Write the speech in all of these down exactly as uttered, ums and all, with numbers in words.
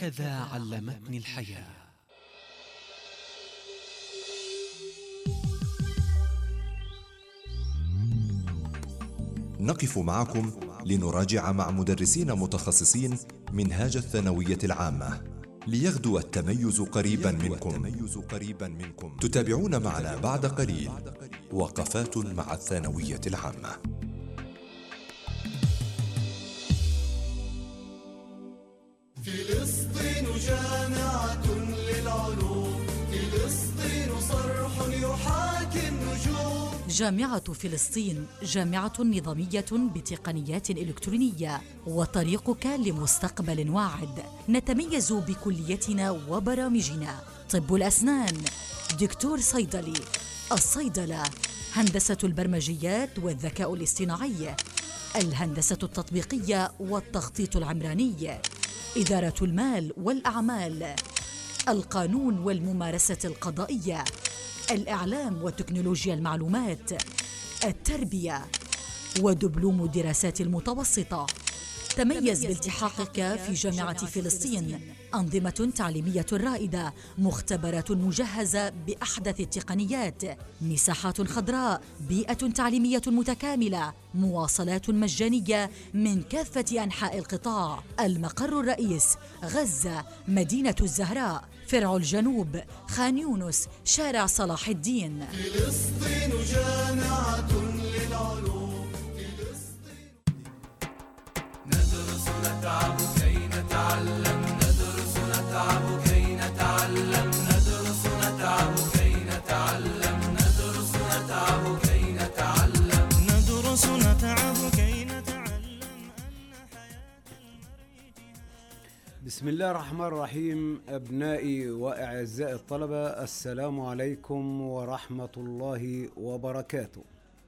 هكذا علمتني الحياة. نقف معكم لنراجع مع مدرسين متخصصين منهاج الثانوية العامة ليغدو التميز قريبا منكم. تتابعون معنا بعد قليل وقفات مع الثانوية العامة. فلسطين جامعة للعلوم، فلسطين صرح يحاكي النجوم. جامعة فلسطين جامعة نظامية بتقنيات إلكترونية وطريقك لمستقبل واعد. نتميز بكليتنا وبرامجنا: طب الأسنان، دكتور صيدلي، الصيدلة، هندسة البرمجيات والذكاء الاصطناعي، الهندسة التطبيقية والتخطيط العمراني، إدارة المال والأعمال، القانون والممارسة القضائية، الإعلام وتكنولوجيا المعلومات، التربية، ودبلوم دراسات المتوسطة. تميز بالتحاقك في جامعة فلسطين. أنظمة تعليمية رائدة، مختبرات مجهزة بأحدث التقنيات، مساحات خضراء، بيئة تعليمية متكاملة، مواصلات مجانية من كافة أنحاء القطاع. المقر الرئيس غزة، مدينة الزهراء، فرع الجنوب، خان يونس، شارع صلاح الدين. فلسطين جامعة للعلوم، فلسطين. ندرس نتعب كي نتعلم، ندرس نتعب كي نتعلم، ندرس نتعب كي نتعلم، ندرس نتعب كي نتعلم، ندرس نتعب كي نتعلم أن حياة. بسم الله الرحمن الرحيم. أبنائي وأعزائي الطلبة، السلام عليكم ورحمة الله وبركاته.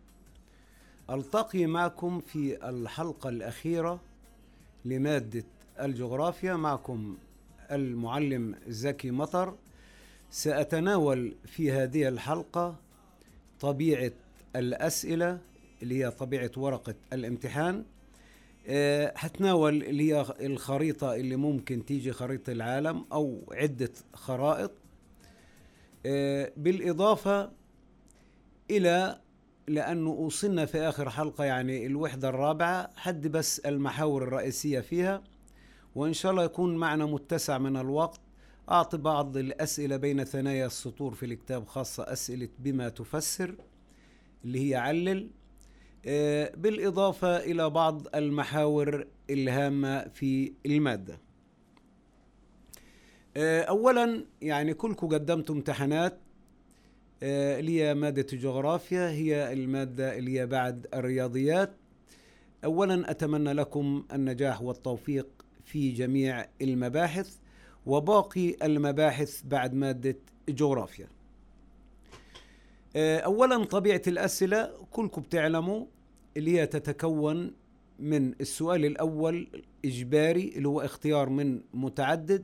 ألتقي معكم في الحلقة الأخيرة لمادة الجغرافيا. معكم المعلم زكي مطر. سأتناول في هذه الحلقة طبيعة الأسئلة اللي هي طبيعة ورقة الامتحان. أه هتناول اللي هي الخريطة اللي ممكن تيجي خريطة العالم أو عدة خرائط، أه بالإضافة إلى لأنه وصلنا في آخر حلقة يعني الوحدة الرابعة حد بس المحاور الرئيسية فيها، وإن شاء الله يكون معنا متسع من الوقت. أعطي بعض الأسئلة بين ثنايا السطور في الكتاب، خاصة أسئلة بما تفسر اللي هي علل، آه بالإضافة إلى بعض المحاور الهامة في المادة. آه أولا يعني كلكم قدمتوا امتحانات آه اللي هي مادة الجغرافيا، هي المادة اللي هي بعد الرياضيات. أولا أتمنى لكم النجاح والتوفيق في جميع المباحث وباقي المباحث بعد مادة الجغرافيا. أولا طبيعة الأسئلة كلكم بتعلموا اللي هي تتكون من السؤال الأول إجباري اللي هو اختيار من متعدد.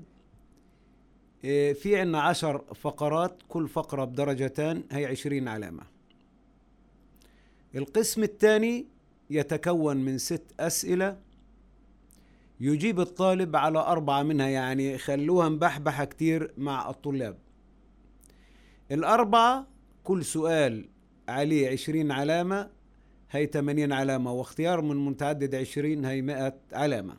في عنا عشر فقرات، كل فقرة بدرجتان، هي عشرين علامة. القسم الثاني يتكون من ست أسئلة يجيب الطالب على أربعة منها، يعني خلوها مبحبحة كتير مع الطلاب. الأربعة كل سؤال عليه عشرين علامة، هي ثمانين علامة، واختيار من متعدد عشرين، هي مئة علامة.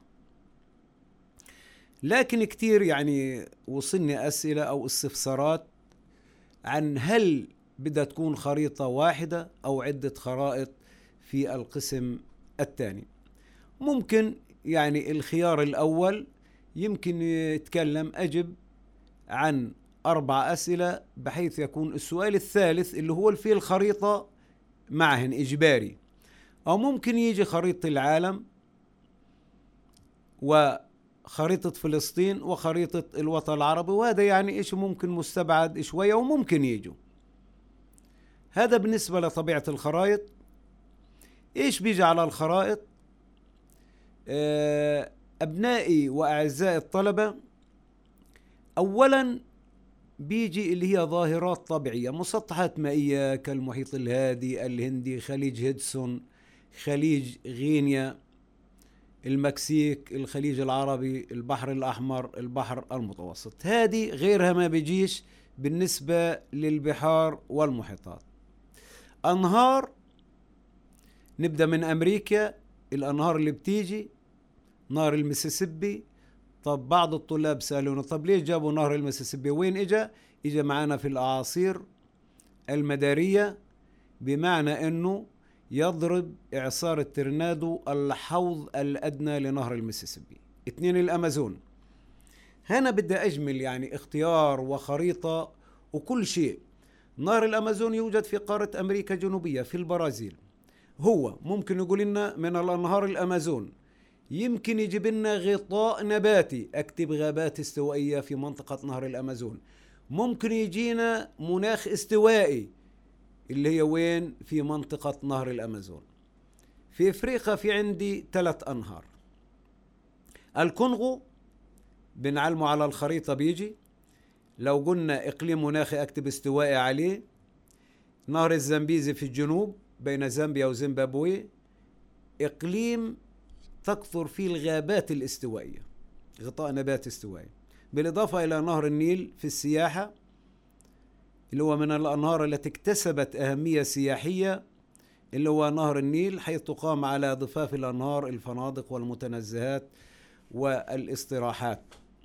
لكن كتير يعني وصلني أسئلة أو استفسارات عن هل بدها تكون خريطة واحدة أو عدة خرائط في القسم الثاني. ممكن يعني الخيار الأول يمكن يتكلم أجب عن أربع أسئلة، بحيث يكون السؤال الثالث اللي هو فيه الخريطة معهن إجباري. أو ممكن يجي خريطة العالم وخريطة فلسطين وخريطة الوطن العربي، وهذا يعني إيش ممكن مستبعد شوية وممكن يجوا. هذا بالنسبة لطبيعة الخرائط. إيش بيجي على الخرائط؟ أبنائي وأعزائي الطلبة، أولا بيجي اللي هي ظاهرات طبيعية، مسطحات مائية كالمحيط الهادي، الهندي، خليج هيدسون، خليج غينيا، المكسيك، الخليج العربي، البحر الأحمر، البحر المتوسط. هذه غيرها ما بيجيش بالنسبة للبحار والمحيطات. أنهار، نبدأ من أمريكا. الأنهار اللي بتيجي نهر المسيسيبي. طب بعض الطلاب سألونا طب ليش جابوا نهر المسيسيبي؟ وين إجا؟ إجا معنا في الأعاصير المدارية، بمعنى أنه يضرب إعصار الترنادو الحوض الأدنى لنهر المسيسيبي. اثنين، الأمازون. هنا بدي أجمل يعني اختيار وخريطة وكل شيء. نهر الأمازون يوجد في قارة أمريكا الجنوبية في البرازيل. هو ممكن يقول لنا من الأنهار الأمازون يمكن يجيب لنا غطاء نباتي، أكتب غابات استوائية في منطقة نهر الأمازون. ممكن يجينا مناخ استوائي اللي هي وين؟ في منطقة نهر الأمازون. في إفريقيا في عندي ثلاث أنهار. الكونغو بنعلمه على الخريطة بيجي، لو قلنا إقليم مناخي أكتب استوائي عليه. نهر الزامبيزي في الجنوب بين زامبيا وزيمبابوي، إقليم تكثر فيه الغابات الاستوائية، غطاء نبات استوائي. بالإضافة إلى نهر النيل في السياحة، اللي هو من الأنهار التي اكتسبت أهمية سياحية، اللي هو نهر النيل، حيث تقام على ضفاف الأنهار الفنادق والمتنزهات والاستراحات.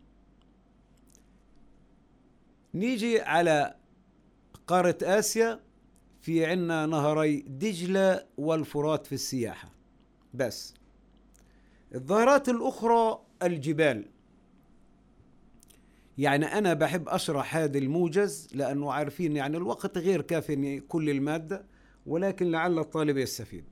نيجي على قارة آسيا، في عنا نهري دجلة والفرات في السياحة بس. الظاهرات الأخرى الجبال. يعني أنا بحب أشرح هذا الموجز لأنه عارفين يعني الوقت غير كافي كل المادة، ولكن لعل الطالب يستفيد.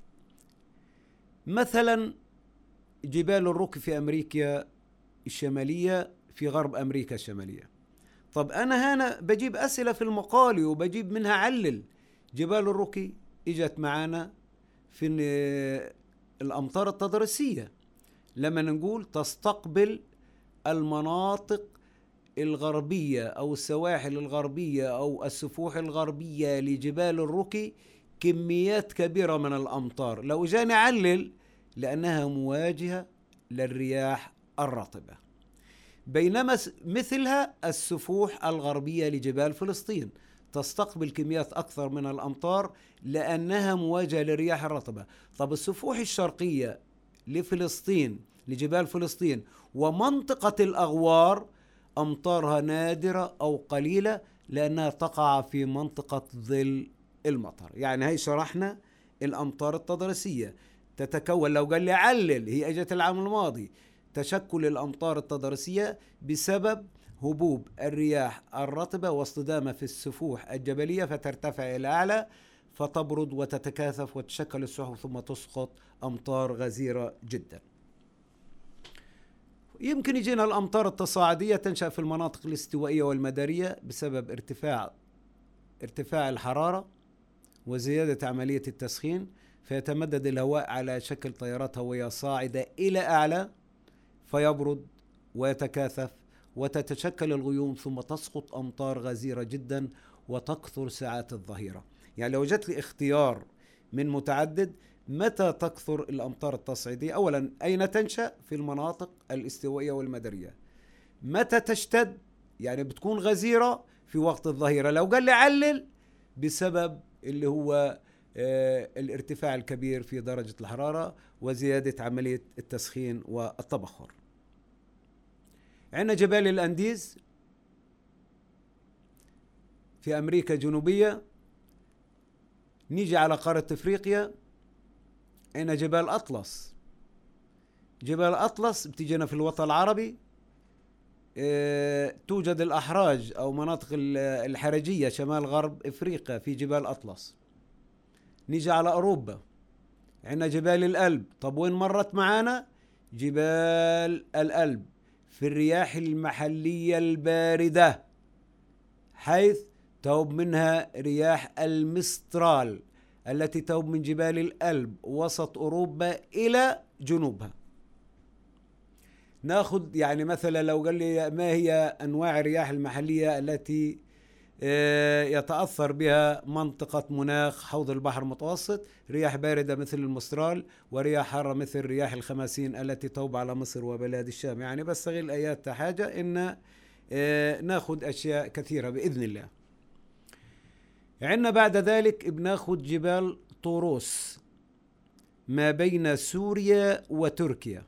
مثلا جبال الروكي في أمريكا الشمالية، في غرب أمريكا الشمالية. طب أنا هنا بجيب أسئلة في المقال وبجيب منها علل. جبال الروكي إجت معانا في الأمطار التضاريسية لما نقول تستقبل المناطق الغربية أو السواحل الغربية أو السفوح الغربية لجبال الروكي كميات كبيرة من الأمطار. لو جاني علل لأنها مواجهة للرياح الرطبة. بينما مثلها السفوح الغربية لجبال فلسطين تستقبل كميات أكثر من الأمطار لأنها مواجهة للرياح الرطبة. طب السفوح الشرقية لفلسطين لجبال فلسطين ومنطقة الأغوار أمطارها نادرة أو قليلة لأنها تقع في منطقة ظل المطر. يعني هي شرحنا الأمطار التضاريسية تتكون. لو قال لي علل، هي أجت العام الماضي. تشكل الأمطار التضاريسية بسبب هبوب الرياح الرطبة واصطدامها في السفوح الجبلية فترتفع إلى أعلى فتبرد وتتكاثف وتشكل السحب ثم تسقط أمطار غزيرة جدا. يمكن يجينا الأمطار التصاعدية تنشأ في المناطق الاستوائية والمدارية بسبب ارتفاع ارتفاع الحرارة وزيادة عملية التسخين، فيتمدد الهواء على شكل تيارات هوية صاعدة إلى أعلى فيبرد ويتكاثف وتتشكل الغيوم ثم تسقط أمطار غزيرة جدا وتكثر ساعات الظهيرة. يعني لو جت لي اختيار من متعدد متى تكثر الأمطار التصعيدية، أولا أين تنشأ؟ في المناطق الاستوائية والمدارية. متى تشتد؟ يعني بتكون غزيرة في وقت الظهيرة. لو قال لي علل بسبب اللي هو آه الارتفاع الكبير في درجة الحرارة وزيادة عملية التسخين والتبخر. عندنا جبال الأنديز في أمريكا الجنوبية. نيجي على قارة أفريقيا، عندنا جبال أطلس. جبال أطلس بتجينا في الوطن العربي. اه توجد الأحراج أو مناطق الحرجية شمال غرب أفريقيا في جبال أطلس. نيجي على أوروبا، عندنا جبال الألب. طب وين مرت معانا؟ جبال الألب في الرياح المحلية الباردة، حيث توب منها رياح المسترال التي توب من جبال الألب وسط أوروبا إلى جنوبها. ناخذ يعني مثلا لو قال لي ما هي أنواع الرياح المحلية التي يتأثر بها منطقة مناخ حوض البحر المتوسط، رياح باردة مثل المسترال، ورياح حارة مثل رياح الخماسين التي توب على مصر وبلاد الشام. يعني بستغل آيات حاجة إن ناخد أشياء كثيرة بإذن الله. عندنا بعد ذلك بناخد جبال طوروس ما بين سوريا وتركيا،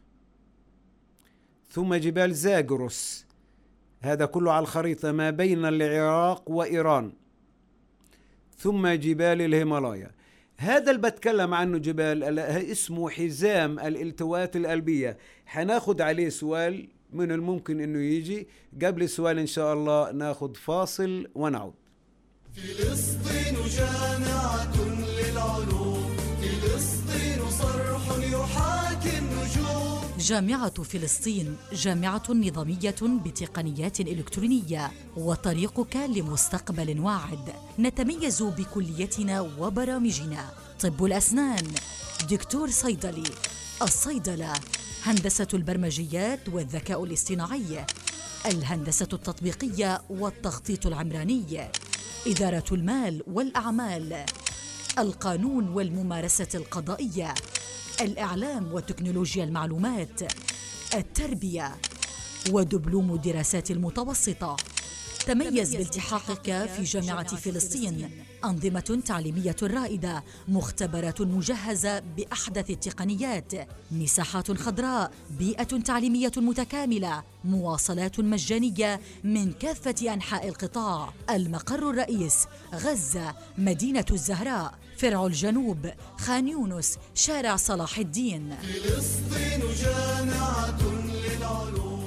ثم جبال زاغروس، هذا كله على الخريطة ما بين العراق وإيران، ثم جبال الهيمالايا. هذا اللي بتكلم عنه جبال اسمه حزام الالتواءات القلبية. حناخد عليه سؤال من الممكن انه يجي. قبل السؤال ان شاء الله ناخد فاصل ونعود. فلسطين جامعة للعلوم، فلسطين صرح يحاكي النجوم. جامعة فلسطين جامعة نظامية بتقنيات إلكترونية وطريقك لمستقبل واعد. نتميز بكليتنا وبرامجنا: طب الأسنان، دكتور صيدلي، الصيدلة، هندسة البرمجيات والذكاء الاصطناعي، الهندسة التطبيقية والتخطيط العمراني، إدارة المال والأعمال، القانون والممارسة القضائية، الإعلام وتكنولوجيا المعلومات، التربية، ودبلوم الدراسات المتوسطة. تميز بالتحاقك في جامعة فلسطين. أنظمة تعليمية رائدة، مختبرات مجهزة بأحدث التقنيات، مساحات خضراء، بيئة تعليمية متكاملة، مواصلات مجانية من كافة أنحاء القطاع. المقر الرئيس غزة، مدينة الزهراء، فرع الجنوب، خان يونس، شارع صلاح الدين. فلسطين جامعة للعلوم،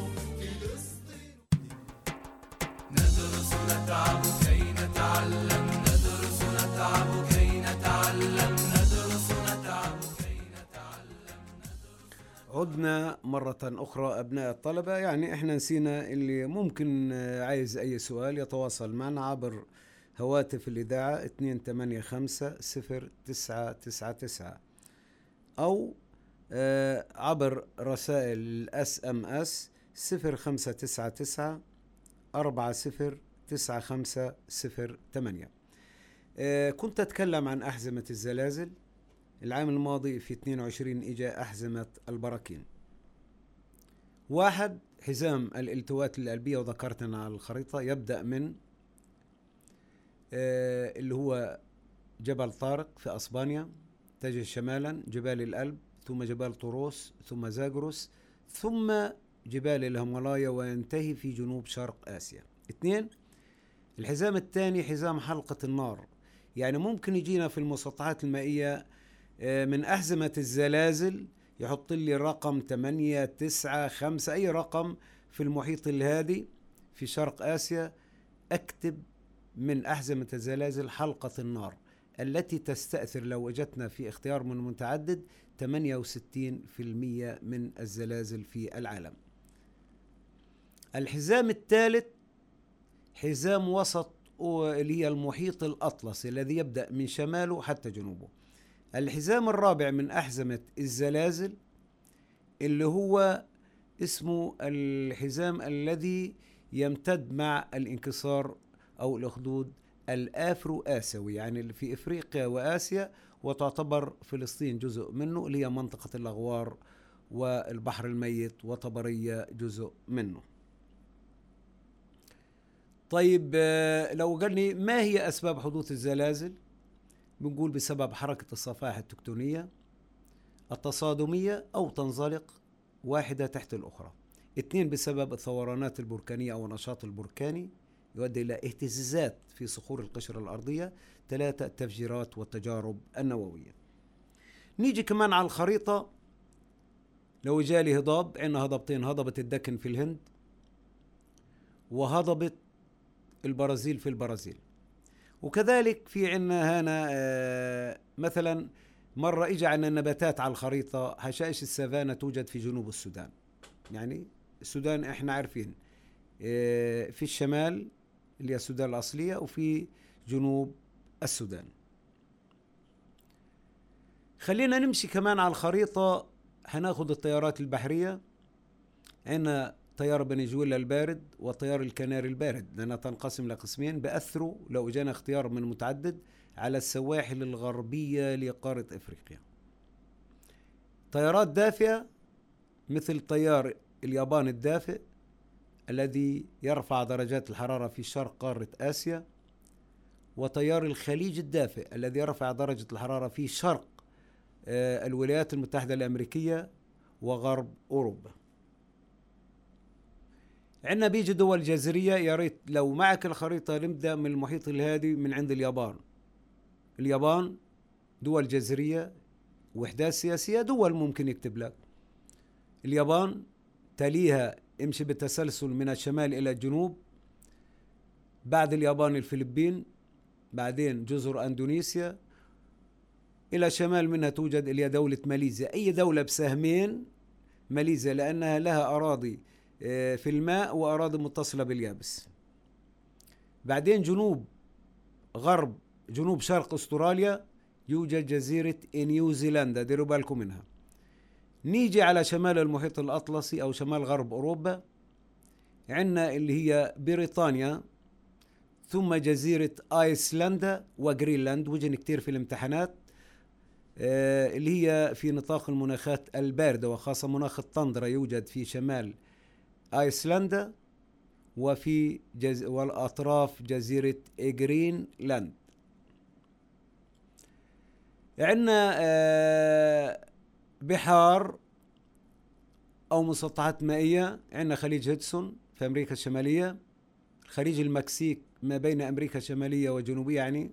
ندرس نتعب كي نتعلم، ندرس نتعب كي نتعلم، ندرس نتعب كي نتعلم. عدنا مرة أخرى أبناء الطلبة. يعني إحنا نسينا اللي ممكن عايز أي سؤال يتواصل معنا عبر هواتف الإذاعة اثنين ثمانية خمسة صفر تسعة تسعة تسعة أو عبر رسائل الأس أم أس صفر خمسة تسعة تسعة أربعة صفر تسعة خمسة صفر ثمانية. آه كنت أتكلم عن أحزمة الزلازل. العام الماضي في اثنين وعشرين إجا أحزمة البراكين. واحد، حزام الالتواءات القلبية، وذكرتنا على الخريطة، يبدأ من آه اللي هو جبل طارق في أسبانيا، تجه شمالا جبال الألب، ثم جبال طوروس، ثم زاغروس، ثم جبال الهيمالايا، وينتهي في جنوب شرق آسيا. اثنين، الحزام الثاني حزام حلقة النار. يعني ممكن يجينا في المسطحات المائية من أحزمة الزلازل يحط لي رقم ثمانية تسعة خمسة، أي رقم في المحيط الهادي في شرق آسيا، أكتب من أحزمة الزلازل حلقة النار التي تستأثر لو اجتنا في اختيار من متعدد ثمانية وستين بالمئة من الزلازل في العالم. الحزام الثالث حزام وسط اللي هي المحيط الأطلسي الذي يبدأ من شماله حتى جنوبه. الحزام الرابع من أحزمة الزلازل اللي هو اسمه الحزام الذي يمتد مع الانكسار أو الأخدود الأفرو آسيوي، يعني اللي في إفريقيا وآسيا، وتعتبر فلسطين جزء منه، اللي هي منطقة الأغوار والبحر الميت، وطبرية جزء منه. طيب لو قالني ما هي أسباب حدوث الزلازل؟ بنقول بسبب حركة الصفائح التكتونية التصادمية أو تنزلق واحدة تحت الأخرى. اثنين، بسبب الثورانات البركانية أو النشاط البركاني يؤدي إلى اهتزازات في صخور القشرة الأرضية. ثلاثة، التفجيرات والتجارب النووية. نيجي كمان على الخريطة، لو جالي هضاب، عندنا هضبتين، هضبة الدكن في الهند وهضبة البرازيل في البرازيل. وكذلك في عندنا هنا آه مثلا مرة إجا عنا النباتات على الخريطة، حشائش السافانا توجد في جنوب السودان. يعني السودان احنا عارفين آه في الشمال اللي هي السودان الأصلية، وفي جنوب السودان. خلينا نمشي كمان على الخريطة، هناخد التيارات البحرية. عندنا تيار فنزويلا البارد وتيار الكناري البارد، لأنها تنقسم لقسمين بأثروا لو جانا اختيار من متعدد على السواحل الغربية لقارة أفريقيا. تيارات دافئة مثل تيار اليابان الدافئ الذي يرفع درجات الحرارة في شرق قارة آسيا، وتيار الخليج الدافئ الذي يرفع درجة الحرارة في شرق آه الولايات المتحدة الأمريكية وغرب أوروبا. عندنا بيجي دول جزرية. يا ريت لو معك الخريطة نبدأ من المحيط الهادي من عند اليابان. اليابان دول جزرية، وحدات سياسية، دول ممكن يكتب لك. اليابان تليها امشي بالتسلسل من الشمال إلى الجنوب، بعد اليابان الفلبين، بعدين جزر أندونيسيا، إلى شمال منها توجد إلى دولة ماليزيا. أي دولة بسهمين ماليزيا لأنها لها أراضي في الماء وأراضي متصلة باليابس. بعدين جنوب غرب جنوب شرق أستراليا يوجد جزيرة نيوزيلندا، ديروا بالكم منها. نيجي على شمال المحيط الأطلسي أو شمال غرب أوروبا، عندنا اللي هي بريطانيا، ثم جزيرة آيسلندا وغرينلاند، وجن كتير في الامتحانات، آه اللي هي في نطاق المناخات الباردة وخاصة مناخ الطندرة يوجد في شمال آيسلندا وفي جز... والأطراف جزيرة غرينلاند. عندنا آه بحار أو مسطحات مائية. عندنا خليج هيدسون في أمريكا الشمالية، خليج المكسيك ما بين أمريكا الشمالية وجنوبية يعني.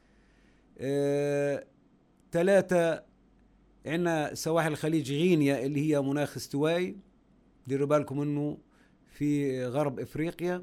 آه ثلاثة عندنا سواحل خليج غينيا اللي هي مناخ استوائي، ديروا بالكم انه في غرب افريقيا.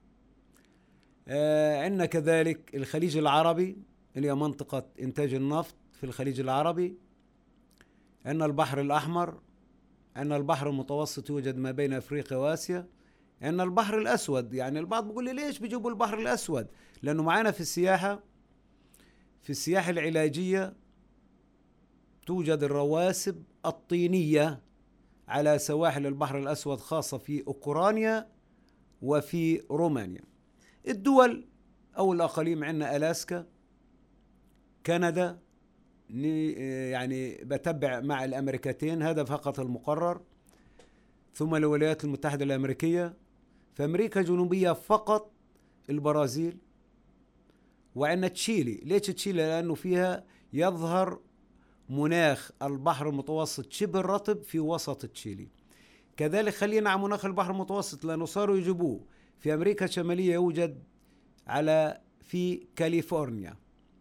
آه عندنا كذلك الخليج العربي اللي هي منطقة انتاج النفط في الخليج العربي. عندنا البحر الاحمر، عندنا البحر المتوسط يوجد ما بين افريقيا واسيا. عندنا البحر الاسود. يعني البعض بيقول لي ليش بيجيبوا البحر الاسود؟ لانه معانا في السياحة في السياحة العلاجية توجد الرواسب الطينية على سواحل البحر الأسود، خاصة في أوكرانيا وفي رومانيا. الدول أو الأقاليم عندنا ألاسكا، كندا، يعني بتبع مع الأمريكتين، هذا فقط المقرر، ثم الولايات المتحدة الأمريكية. في أمريكا الجنوبية فقط البرازيل، وعندنا تشيلي. ليش تشيلي؟ لأنه فيها يظهر مناخ البحر المتوسط شبه الرطب في وسط تشيلي. كذلك خلينا على مناخ البحر المتوسط لأنه صاروا يجيبوه في أمريكا الشمالية، يوجد على في كاليفورنيا.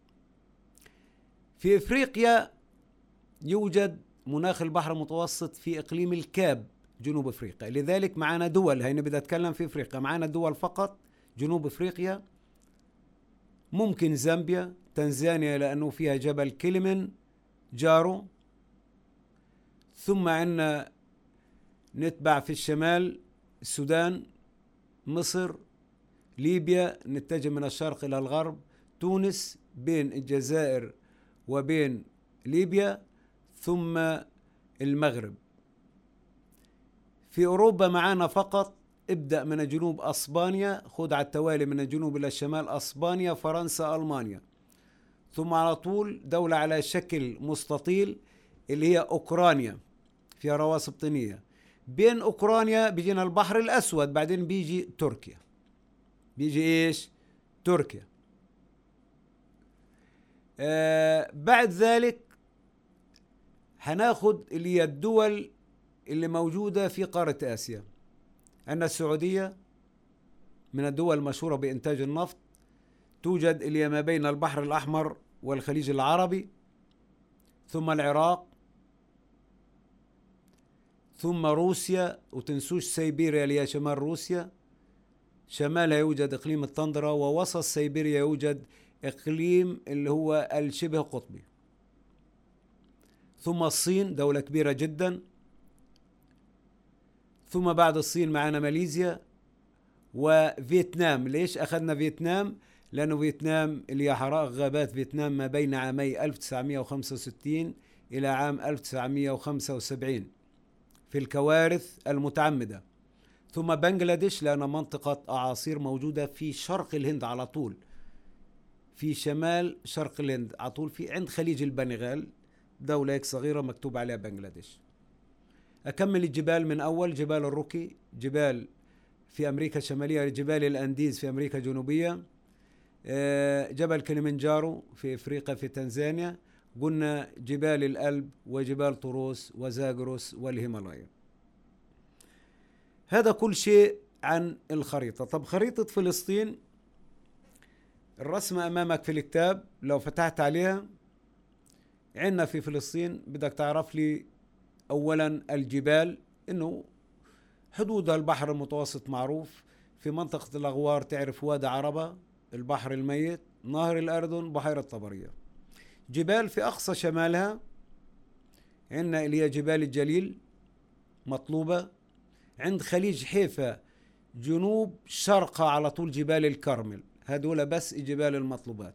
في إفريقيا يوجد مناخ البحر المتوسط في إقليم الكاب جنوب إفريقيا. لذلك معنا دول، هينا بدي أتكلم في إفريقيا، معنا دول فقط جنوب إفريقيا، ممكن زامبيا، تنزانيا لأنه فيها جبل كيليمن جارو، ثم عندنا نتبع في الشمال السودان، مصر، ليبيا، نتجه من الشرق إلى الغرب، تونس بين الجزائر وبين ليبيا، ثم المغرب. في أوروبا معانا فقط ابدأ من الجنوب أسبانيا، خذ على التوالي من الجنوب إلى الشمال أسبانيا، فرنسا، ألمانيا، ثم على طول دولة على شكل مستطيل اللي هي أوكرانيا فيها رواسب طينية. بين أوكرانيا بيجينا البحر الأسود، بعدين بيجي تركيا، بيجي إيش؟ تركيا. آه بعد ذلك هناخد اللي هي الدول اللي موجودة في قارة آسيا. عندنا السعودية من الدول المشهورة بإنتاج النفط، توجد اللي ما بين البحر الأحمر والخليج العربي، ثم العراق، ثم روسيا، وتنسوش سيبيريا اللي هي شمال روسيا، شمالها يوجد إقليم الطندرة، ووسط سيبيريا يوجد إقليم اللي هو الشبه قطبي. ثم الصين دولة كبيرة جدا، ثم بعد الصين معنا ماليزيا وفيتنام. ليش أخذنا فيتنام؟ لأنه فيتنام اللي هي حرائق غابات فيتنام ما بين عامي ألف وتسعمائة وخمسة وستين إلى عام ألف وتسعمائة وخمسة وسبعين في الكوارث المتعمدة. ثم بنغلاديش لأن منطقة أعاصير موجودة في شرق الهند على طول، في شمال شرق الهند على طول، في عند خليج البنغال، دولة هيك صغيرة مكتوب عليها بنغلاديش. أكمل الجبال من أول: جبال الروكي، جبال في أمريكا الشمالية، جبال الأنديز في أمريكا الجنوبية، جبل كليمنجارو في إفريقيا في تنزانيا، قلنا جبال الألب وجبال طروس وزاغروس والهيمالايا. هذا كل شيء عن الخريطة. طب خريطة فلسطين الرسمة أمامك في الكتاب، لو فتحت عليها عندنا في فلسطين بدك تعرف لي أولا الجبال، إنه حدودها البحر المتوسط معروف، في منطقة الأغوار تعرف وادي عربة، البحر الميت، نهر الأردن، بحيرة طبرية. جبال في أقصى شمالها عندنا اللي هي جبال الجليل مطلوبة، عند خليج حيفا جنوب شرقها على طول جبال الكرمل، هذول بس جبال المطلوبات.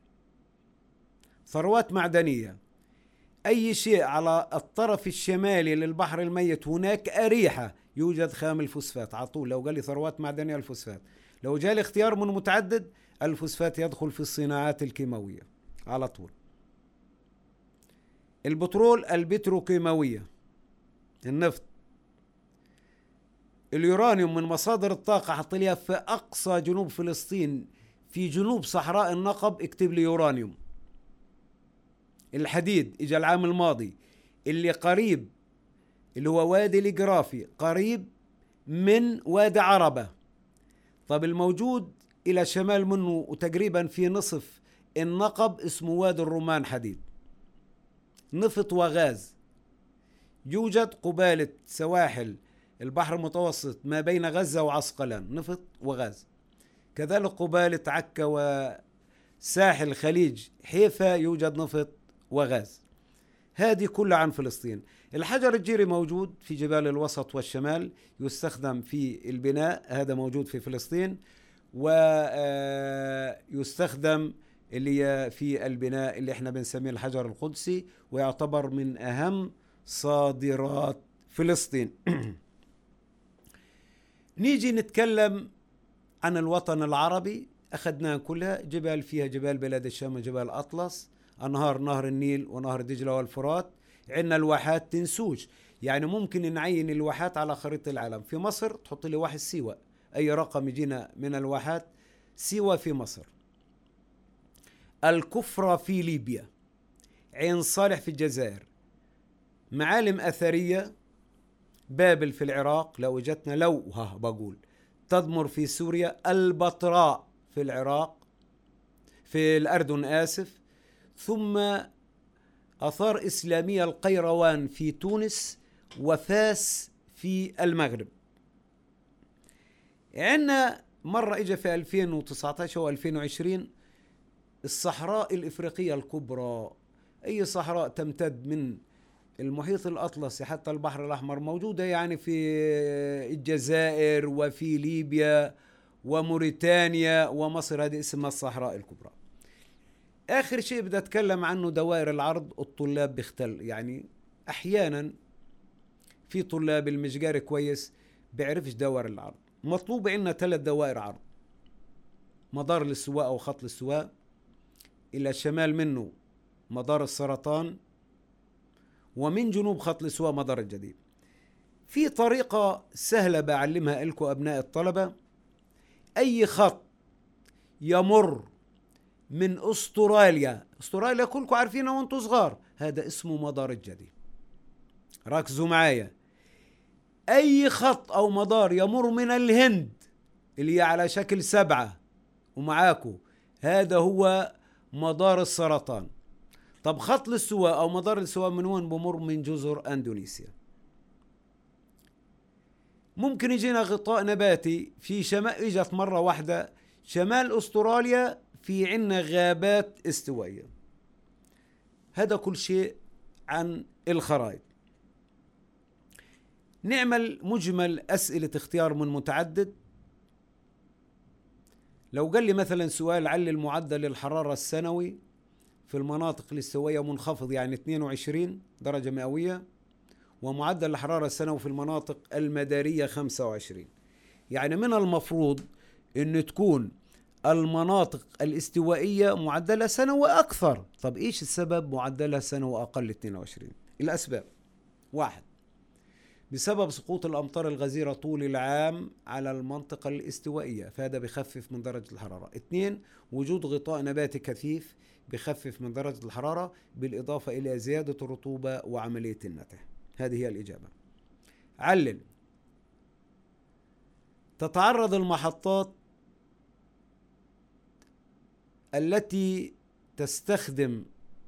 ثروات معدنية، أي شيء على الطرف الشمالي للبحر الميت هناك أريحة يوجد خام الفوسفات على طول. لو قال لي ثروات معدنية الفوسفات، لو جالي اختيار من متعدد الفوسفات يدخل في الصناعات الكيماوية على طول. البترول البتروكيماوية، النفط. اليورانيوم من مصادر الطاقة، حط ليها في أقصى جنوب فلسطين في جنوب صحراء النقب، اكتب لي يورانيوم. الحديد اجى العام الماضي، اللي قريب اللي هو وادي الجرافي قريب من وادي عربة. طب الموجود إلى شمال منه وتقريبا في نصف النقب اسمه وادي الرومان حديد، نفط وغاز. يوجد قبالة سواحل البحر المتوسط ما بين غزة وعسقلان نفط وغاز، كذلك قبالة عكا وساحل خليج حيفا يوجد نفط وغاز. هذه كلها عن فلسطين. الحجر الجيري موجود في جبال الوسط والشمال، يستخدم في البناء، هذا موجود في فلسطين، ويستخدم اللي في البناء اللي احنا بنسميه الحجر القدسي، ويعتبر من أهم صادرات فلسطين. نيجي نتكلم عن الوطن العربي، أخذناها كلها. جبال فيها جبال بلاد الشام وجبال أطلس، أنهار نهر النيل ونهر دجلة والفرات. عندنا الواحات تنسوج، يعني ممكن نعين الواحات على خريطة العالم. في مصر تحط لي واحد سيوة، أي رقم يجينا من الواحات سيوة في مصر. الكفرة في ليبيا، عين صالح في الجزائر. معالم أثرية بابل في العراق لو اجتنا، لو ها بقول تدمر في سوريا، البطراء في العراق في الأردن آسف، ثم آثار إسلامية القيروان في تونس، وفاس في المغرب. عندنا مرة إجا في ألفين وتسعة عشر و ألفين وعشرين الصحراء الإفريقية الكبرى، أي صحراء تمتد من المحيط الأطلسي حتى البحر الأحمر، موجودة يعني في الجزائر وفي ليبيا وموريتانيا ومصر، هذه اسمها الصحراء الكبرى. آخر شيء بدي أتكلم عنه دوائر العرض. الطلاب بيختل، يعني أحيانا في طلاب المشجار كويس بيعرفش دوائر العرض. مطلوب عندنا ثلاث دوائر عرض: مدار الاستواء أو خط الاستواء، إلى الشمال منه مدار السرطان، ومن جنوب خط الاستواء مدار الجديد. في طريقة سهلة بعلمها لكم أبناء الطلبة: أي خط يمر من أستراليا، أستراليا كلكم عارفينها وانتم صغار، هذا اسمه مدار الجدي. ركزوا معايا، أي خط أو مدار يمر من الهند اللي هي على شكل سبعة ومعاكو، هذا هو مدار السرطان. طب خط الاستواء أو مدار الاستواء من وين بمر؟ من جزر أندونيسيا. ممكن يجينا غطاء نباتي في شمال، إجت مرة واحدة شمال أستراليا في عنا غابات استوائية. هذا كل شيء عن الخرائط. نعمل مجمل أسئلة اختيار من متعدد. لو قال لي مثلا سؤال: علل المعدل الحرارة السنوي في المناطق الاستوائية منخفض، يعني اثنين وعشرين درجة مئوية، ومعدل الحرارة السنوي في المناطق المدارية خمسة وعشرين، يعني من المفروض أن تكون المناطق الاستوائية معدلها سنوي أكثر. طب إيش السبب معدلها سنوي أقل اثنين وعشرين؟ الأسباب: واحد، بسبب سقوط الأمطار الغزيرة طول العام على المنطقة الاستوائية، فهذا بخفف من درجة الحرارة. اثنين، وجود غطاء نباتي كثيف بخفف من درجة الحرارة، بالإضافة إلى زيادة الرطوبة وعملية النتع. هذه هي الإجابة. علل: تتعرض المحطات التي تستخدم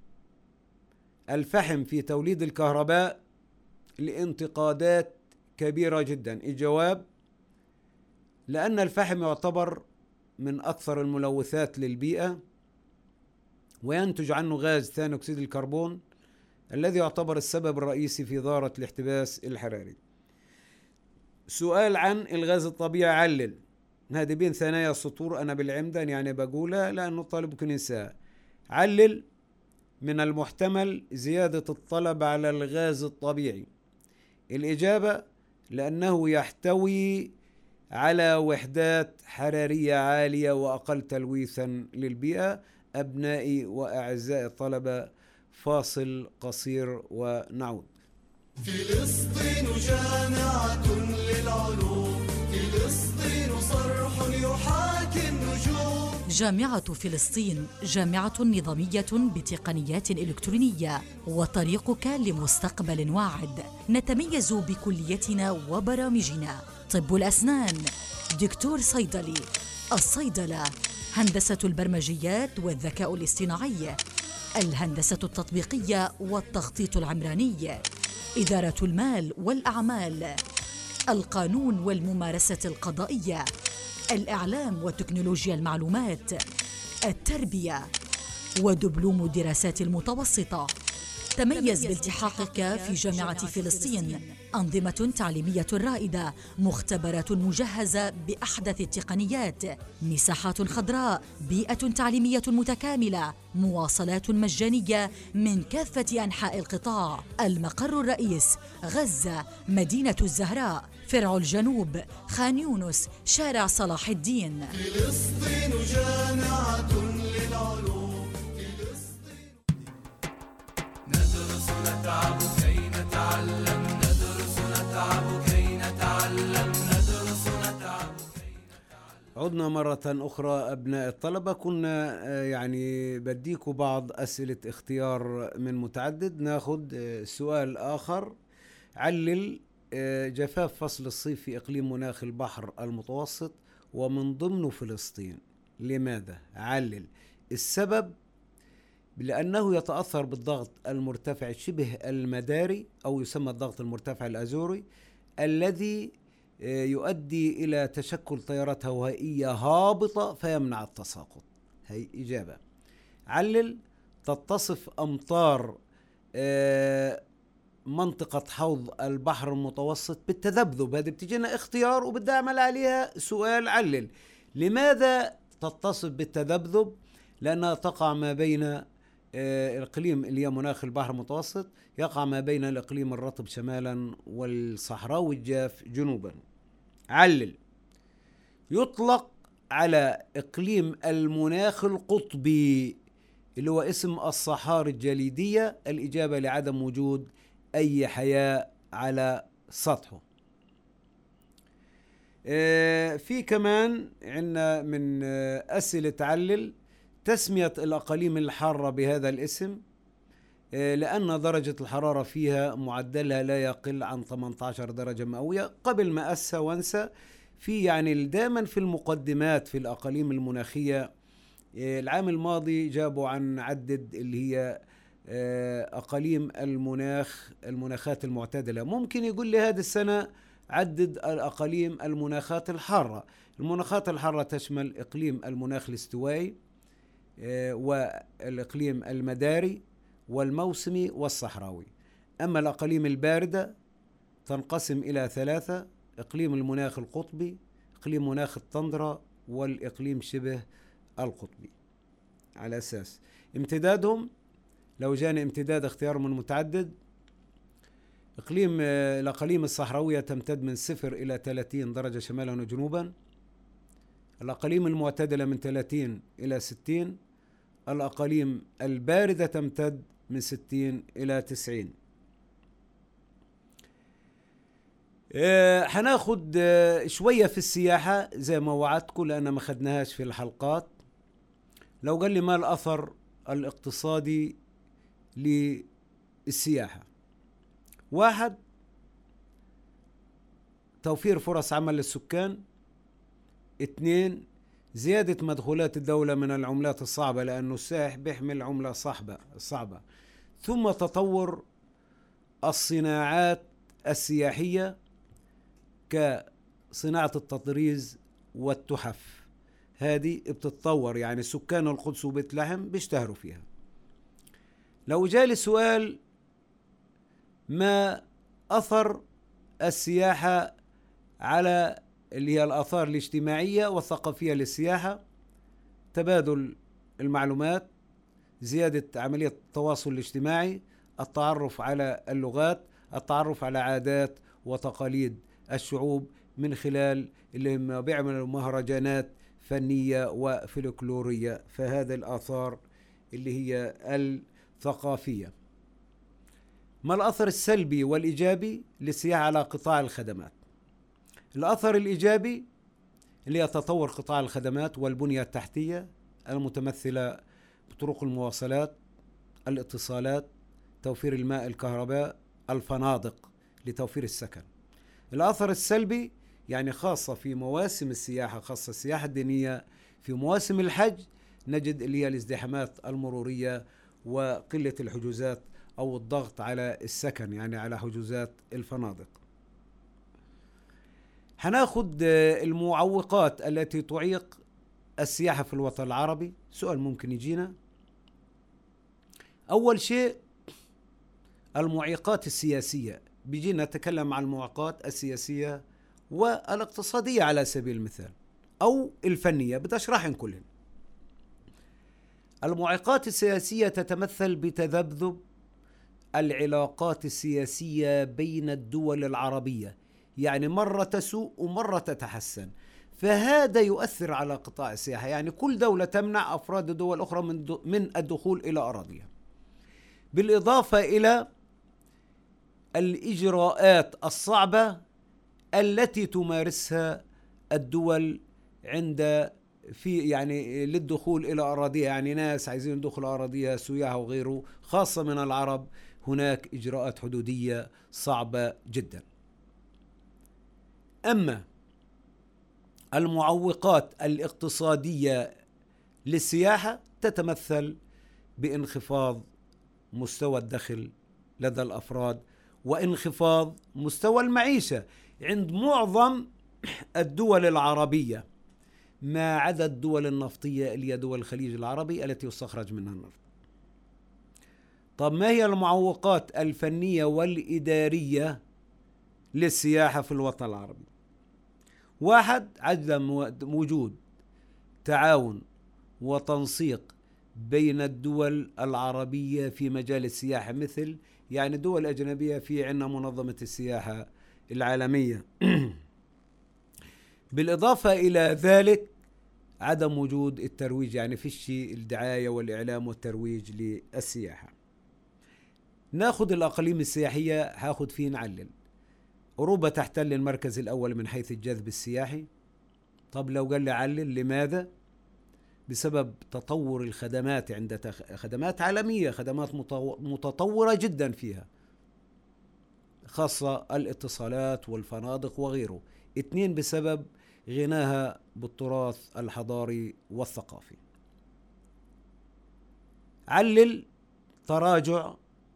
الفحم في توليد الكهرباء لانتقادات كبيرة جدا. الجواب: لأن الفحم يعتبر من أكثر الملوثات للبيئة، وينتج عنه غاز ثاني أكسيد الكربون الذي يعتبر السبب الرئيسي في ظاهرة الاحتباس الحراري. سؤال عن الغاز الطبيعي. علل. هذه بين ثنايا السطور أنا بالعمدان يعني بقولها لأنه الطالب ممكن ينساها. علل: من المحتمل زيادة الطلب على الغاز الطبيعي. الإجابة: لأنه يحتوي على وحدات حرارية عالية وأقل تلويثا للبيئة. أبنائي وأعزائي الطلبة، فاصل قصير ونعود. فلسطين جامعة للعلوم، فلسطين صرح يحاكي النجوم. جامعة فلسطين جامعة نظامية بتقنيات إلكترونية وطريقك لمستقبل واعد. نتميز بكليتنا وبرامجنا: طب الأسنان، دكتور صيدلي، الصيدلة، هندسة البرمجيات والذكاء الاصطناعي، الهندسة التطبيقية والتخطيط العمراني، إدارة المال والأعمال، القانون والممارسة القضائية، الإعلام وتكنولوجيا المعلومات، التربية، ودبلوم دراسات المتوسطة. تميز بالتحاقك في جامعة فلسطين. أنظمة تعليمية رائدة، مختبرات مجهزة بأحدث التقنيات، مساحات خضراء، بيئة تعليمية متكاملة، مواصلات مجانية من كافة أنحاء القطاع. المقر الرئيس: غزة، مدينة الزهراء، فرع الجنوب، خان يونس، شارع صلاح الدين. فلسطين جامعة للعلوم، فلسطين. ندرس نتعب كي نتعلم، ندرس نتعب كي نتعلم، ندرس نتعب كي نتعلم. عدنا مرة أخرى أبناء الطلبة. كنا يعني بديكوا بعض أسئلة اختيار من متعدد. ناخد سؤال آخر. علل جفاف فصل الصيف في إقليم مناخ البحر المتوسط ومن ضمنه فلسطين. لماذا؟ علل. السبب: لأنه يتأثر بالضغط المرتفع شبه المداري أو يسمى الضغط المرتفع الأزوري، الذي يؤدي إلى تشكل تيارات هوائية هابطة فيمنع التساقط. هي إجابة. علل: تتصف أمطار منطقة حوض البحر المتوسط بالتذبذب. هذه بتجينا اختيار وبدي أعمل عليها سؤال. علل. لماذا تتصف بالتذبذب؟ لأنها تقع ما بين الإقليم اللي هي مناخ البحر المتوسط، يقع ما بين الإقليم الرطب شمالا والصحراوي الجاف جنوبا. علل. يطلق على إقليم المناخ القطبي اللي هو اسم الصحاري الجليدية. الإجابة: لعدم وجود أي حياة على سطحه. في كمان عندنا من أسئلة علل: تسمية الأقاليم الحارة بهذا الاسم لأن درجة الحرارة فيها معدلها لا يقل عن ثمانية عشر درجة مئوية. قبل ما أسى وانسى، في يعني دائما في المقدمات في الأقاليم المناخية العام الماضي جابوا عن عدد اللي هي أقاليم المناخ المناخات المعتدلة. ممكن يقول لي هذه السنة عدد الأقاليم المناخات الحارة. المناخات الحارة تشمل إقليم المناخ الاستوائي والإقليم المداري والموسمي والصحراوي. أما الأقاليم الباردة تنقسم إلى ثلاثة: إقليم المناخ القطبي، إقليم مناخ التندرا، والإقليم شبه القطبي. على أساس امتدادهم، لو جاني امتداد اختيار من متعدد إقليم الأقاليم الصحراوية تمتد من صفر إلى ثلاثين درجة شمالا وجنوبا. الأقاليم المعتدلة من ثلاثين إلى ستين. الأقاليم الباردة تمتد من ستين إلى تسعين. هناخد شوية في السياحة زي ما وعدتكم لأن ما خدناهاش في الحلقات. لو قال لي ما الأثر الاقتصادي للسياحة؟ واحد، توفير فرص عمل للسكان. اثنين، زيادة مدخولات الدولة من العملات الصعبة لأنه السائح بيحمل عملة صعبة صعبة. ثم تطور الصناعات السياحية كصناعة التطريز والتحف، هذه بتتطور، يعني سكان القدس وبيت لحم بيشتهروا فيها. لو جالي سؤال ما أثر السياحة على اللي هي الآثار الاجتماعية والثقافية للسياحة؟ تبادل المعلومات، زيادة عملية التواصل الاجتماعي، التعرف على اللغات، التعرف على عادات وتقاليد الشعوب من خلال اللي هم بيعملوا مهرجانات فنية وفلكلورية. فهذه الآثار اللي هي الثقافية. ما الأثر السلبي والإيجابي للسياحة على قطاع الخدمات؟ الأثر الإيجابي اللي هي تطور قطاع الخدمات والبنية التحتية المتمثلة بطرق المواصلات، الاتصالات، توفير الماء، الكهرباء، الفنادق لتوفير السكن. الأثر السلبي يعني خاصة في مواسم السياحة، خاصة السياحة الدينية، في مواسم الحج نجد اللي هي الازدحامات المرورية وقلة الحجوزات أو الضغط على السكن، يعني على حجوزات الفنادق. هناخد المعوقات التي تعيق السياحة في الوطن العربي. سؤال ممكن يجينا. أول شيء المعيقات السياسية، بيجينا نتكلم عن المعوقات السياسية والاقتصادية على سبيل المثال، أو الفنية، بدي أشرحهم كلهم. المعيقات السياسية تتمثل بتذبذب العلاقات السياسية بين الدول العربية، يعني مرة تسوء ومرة تتحسن، فهذا يؤثر على قطاع السياحة. يعني كل دولة تمنع أفراد الدول الأخرى من من الدخول إلى أراضيها، بالإضافة إلى الإجراءات الصعبة التي تمارسها الدول عند في يعني للدخول إلى أراضيها. يعني ناس عايزين يدخلوا أراضيها، سياح وغيره، خاصة من العرب، هناك إجراءات حدودية صعبة جدا. أما المعوقات الاقتصادية للسياحة تتمثل بانخفاض مستوى الدخل لدى الأفراد وانخفاض مستوى المعيشة عند معظم الدول العربية ما عدا الدول النفطية اللي هي دول الخليج العربي التي يستخرج منها النفط. طب ما هي المعوقات الفنية والإدارية للسياحة في الوطن العربي؟ واحد، عدم وجود تعاون وتنسيق بين الدول العربية في مجال السياحة، مثل يعني دول أجنبية في عنا منظمة السياحة العالمية. بالإضافة إلى ذلك عدم وجود الترويج، يعني فيش الدعاية والإعلام والترويج للسياحة. ناخد الأقاليم السياحية، هاخد فيه نعلل. أوروبا تحتل المركز الأول من حيث الجذب السياحي. طب لو قال لي علل لماذا؟ بسبب تطور الخدمات، عند خدمات عالمية، خدمات متطورة جدا فيها، خاصة الاتصالات والفنادق وغيره. اثنين، بسبب غناها بالتراث الحضاري والثقافي. علل تراجع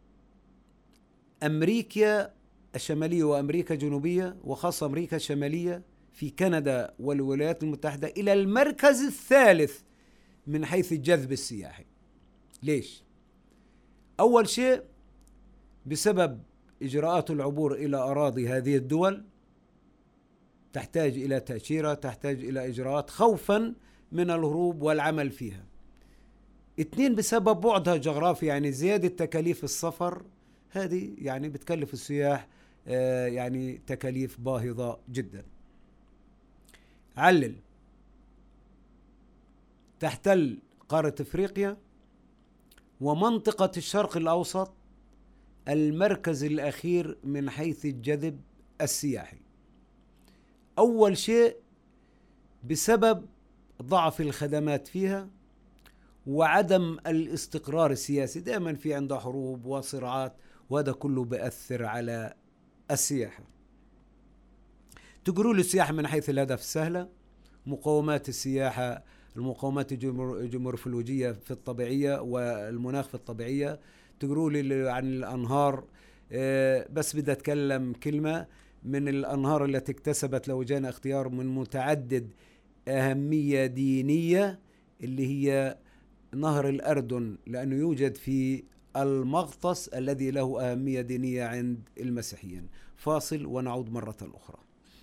أمريكا الشمالية وأمريكا الجنوبية، وخاصة أمريكا الشمالية في كندا والولايات المتحدة، إلى المركز الثالث من حيث الجذب السياحي. ليش؟ أول شيء بسبب إجراءات العبور إلى أراضي هذه الدول تحتاج إلى تأشيرة، تحتاج إلى إجراءات خوفا من الهروب والعمل فيها. اثنين، بسبب بعدها الجغرافي، يعني زيادة تكاليف السفر هذه يعني بتكلف السياح آه يعني تكاليف باهظة جدا. علل، تحتل قارة افريقيا ومنطقة الشرق الاوسط المركز الاخير من حيث الجذب السياحي. اول شيء بسبب ضعف الخدمات فيها وعدم الاستقرار السياسي، دائما في عندها حروب وصراعات، وهذا كله بيأثر على السياحة. تقولوا لي السياحة من حيث الهدف السهلة، مقومات السياحة، المقومات الجيومورفولوجية في الطبيعية والمناخ في الطبيعية. تقولوا لي عن الأنهار، بس بدي أتكلم كلمة من الأنهار التي اكتسبت لو جانا اختيار من متعدد أهمية دينية، اللي هي نهر الأردن، لأنه يوجد في المغطس الذي له أهمية دينية عند المسيحيين. فاصل ونعود مرة أخرى.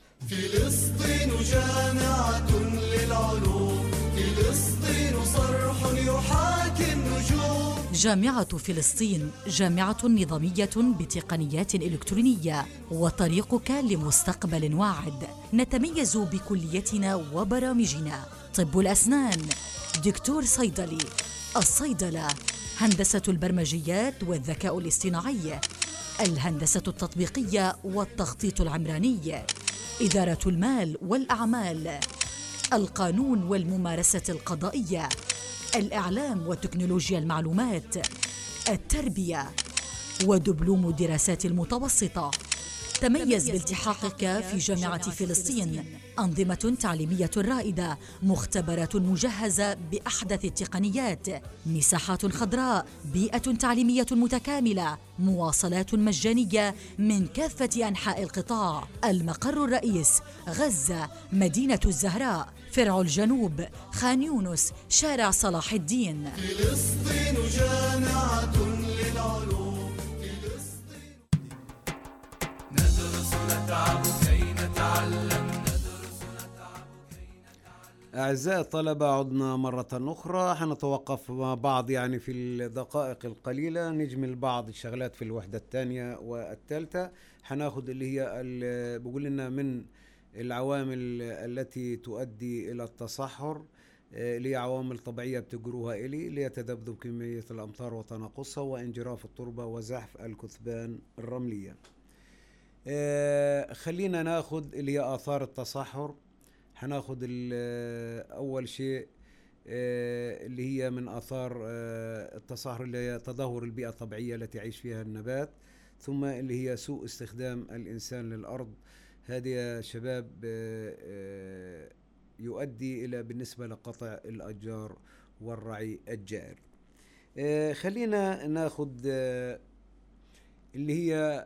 فلسطين جامعة للعلوم، فلسطين صرح يحاكي النجوم. جامعة فلسطين جامعة نظامية بتقنيات إلكترونية وطريقك لمستقبل واعد. نتميز بكليتنا وبرامجنا: طب الأسنان، دكتور صيدلي، الصيدلة، هندسة البرمجيات والذكاء الاصطناعي، الهندسة التطبيقية والتخطيط العمراني، إدارة المال والأعمال، القانون والممارسة القضائية، الإعلام وتكنولوجيا المعلومات، التربية، ودبلوم الدراسات المتوسطة. تميز بالتحاقك في جامعة فلسطين. أنظمة تعليمية رائدة، مختبرات مجهزة بأحدث التقنيات، مساحات خضراء، بيئة تعليمية متكاملة، مواصلات مجانية من كافة أنحاء القطاع. المقر الرئيس غزة، مدينة الزهراء، فرع الجنوب، خان يونس، شارع صلاح الدين. فلسطين جامعة للعلوم، فلسطين ندرس نتعب كي نتعلم، ندرس نتعب كي نتعلم. أعزائي الطلبة، عدنا مرة أخرى. حنتوقف مع بعض يعني في الدقائق القليلة، نجمل بعض الشغلات في الوحدة الثانية والثالثة. حناخد اللي هي اللي بقول لنا من العوامل التي تؤدي إلى التصحر، اللي هي عوامل طبيعية بتقروها إلي، اللي هي تذبذب كمية الأمطار وتناقصها، وانجراف التربة وزحف الكثبان الرملية. خلينا ناخد اللي هي آثار التصحر. حناخد أول شيء اللي هي من آثار التصحر اللي هي تدهور البيئة الطبيعية التي يعيش فيها النبات، ثم اللي هي سوء استخدام الإنسان للأرض. هذه يا شباب يؤدي إلى بالنسبة لقطع الأشجار والرعي الجائر. خلينا ناخد اللي هي،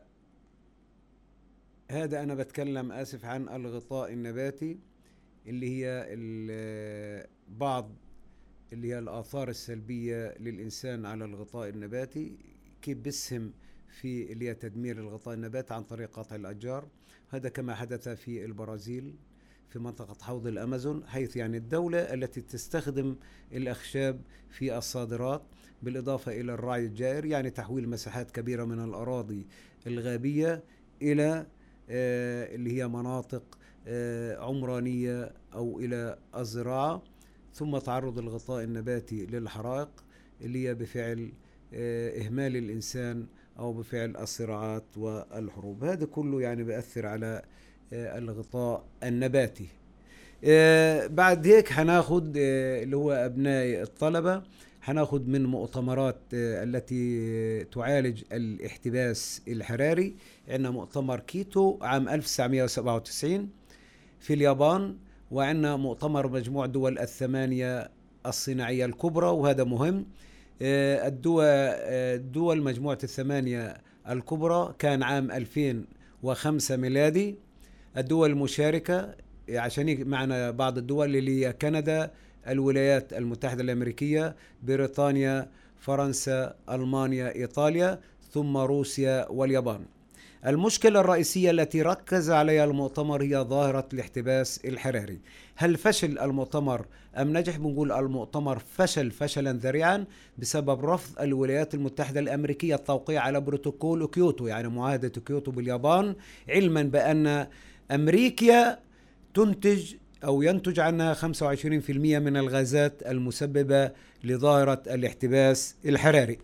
هذا أنا بتكلم آسف عن الغطاء النباتي، اللي هي بعض اللي هي الآثار السلبية للإنسان على الغطاء النباتي، كيف بسهم في اللي هي تدمير الغطاء النباتي عن طريق قطع الأشجار. هذا كما حدث في البرازيل في منطقة حوض الأمازون، حيث يعني الدولة التي تستخدم الأخشاب في الصادرات بالإضافة إلى الرعي الجائر، يعني تحويل مساحات كبيرة من الأراضي الغابية إلى آه اللي هي مناطق آه عمرانية أو إلى الزراعة، ثم تعرض الغطاء النباتي للحرائق اللي هي بفعل آه إهمال الإنسان أو بفعل الصراعات والحروب. هذا كله يعني بيأثر على آه الغطاء النباتي. آه بعد هيك هناخد آه اللي هو أبناء الطلبة، هناخد من مؤتمرات آه التي تعالج الاحتباس الحراري. عندنا مؤتمر كيتو عام ألف وتسعمائة وسبعة وتسعين في اليابان، وعندنا مؤتمر مجموع دول الثمانية الصناعية الكبرى، وهذا مهم. الدول الدول مجموعة الثمانية الكبرى كان عام ألفين وخمسة ميلادي. الدول المشاركة عشان معنا بعض الدول اللي هي كندا، الولايات المتحدة الأمريكية، بريطانيا، فرنسا، ألمانيا، إيطاليا، ثم روسيا واليابان. المشكلة الرئيسية التي ركز عليها المؤتمر هي ظاهرة الاحتباس الحراري. هل فشل المؤتمر أم نجح؟ بنقول المؤتمر فشل فشلا ذريعا بسبب رفض الولايات المتحدة الأمريكية التوقيع على بروتوكول كيوتو، يعني معاهدة كيوتو باليابان، علما بأن أمريكا تنتج أو ينتج عنها خمسة وعشرين بالمئة من الغازات المسببة لظاهرة الاحتباس الحراري.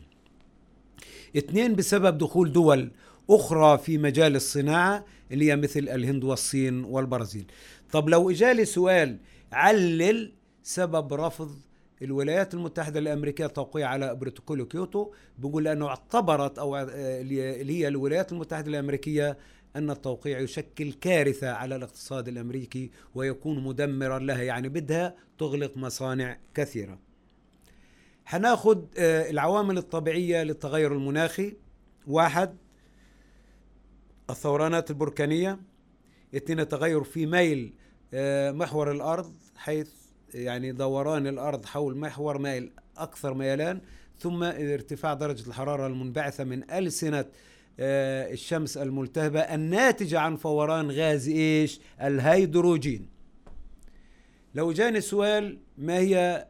اثنين، بسبب دخول دول أخرى في مجال الصناعة اللي هي مثل الهند والصين والبرازيل. طب لو إجالي سؤال علل سبب رفض الولايات المتحدة الأمريكية التوقيع على بروتوكول كيوتو، بقول أنه اعتبرت أو اللي هي الولايات المتحدة الأمريكية أن التوقيع يشكل كارثة على الاقتصاد الأمريكي ويكون مدمرا لها، يعني بدها تغلق مصانع كثيرة. هناخد العوامل الطبيعية للتغير المناخي. واحد، الثورانات البركانية. اثنين، التغير في ميل محور الأرض، حيث يعني دوران الأرض حول محور مائل أكثر ميلان. ثم ارتفاع درجة الحرارة المنبعثة من ألسنة الشمس الملتهبة الناتجة عن فوران غاز إيش؟ الهيدروجين. لو جاني سؤال ما هي